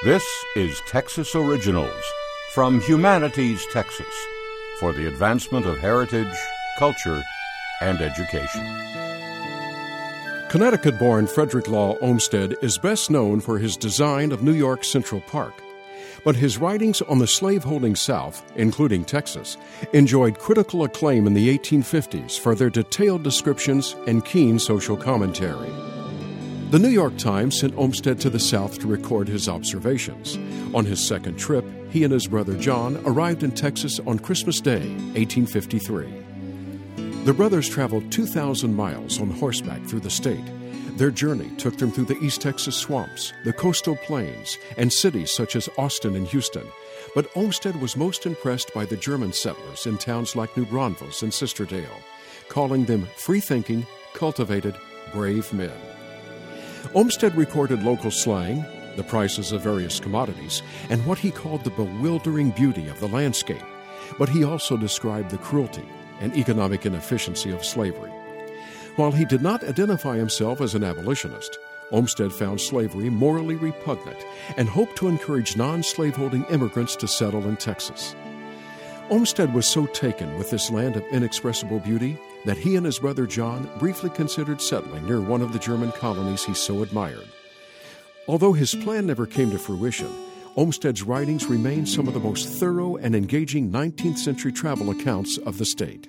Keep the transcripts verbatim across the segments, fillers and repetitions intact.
This is Texas Originals from Humanities, Texas, for the advancement of heritage, culture, and education. Connecticut-born Frederick Law Olmsted is best known for his design of New York's Central Park. But his writings on the slaveholding South, including Texas, enjoyed critical acclaim in the eighteen fifties for their detailed descriptions and keen social commentary. The New York Times sent Olmsted to the South to record his observations. On his second trip, he and his brother John arrived in Texas on Christmas Day, eighteen fifty-three. The brothers traveled two thousand miles on horseback through the state. Their journey took them through the East Texas swamps, the coastal plains, and cities such as Austin and Houston. But Olmsted was most impressed by the German settlers in towns like New Braunfels and Sisterdale, calling them free-thinking, cultivated, brave men. Olmsted recorded local slang, the prices of various commodities, and what he called the bewildering beauty of the landscape. But he also described the cruelty and economic inefficiency of slavery. While he did not identify himself as an abolitionist, Olmsted found slavery morally repugnant and hoped to encourage non-slaveholding immigrants to settle in Texas. Olmsted was so taken with this land of inexpressible beauty that he and his brother John briefly considered settling near one of the German colonies he so admired. Although his plan never came to fruition, Olmsted's writings remain some of the most thorough and engaging nineteenth century travel accounts of the state.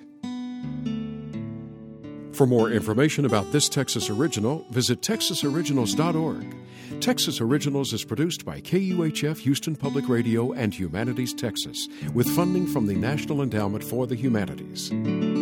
For more information about this Texas Original, visit texas originals dot org. Texas Originals is produced by K U H F Houston Public Radio and Humanities Texas, with funding from the National Endowment for the Humanities.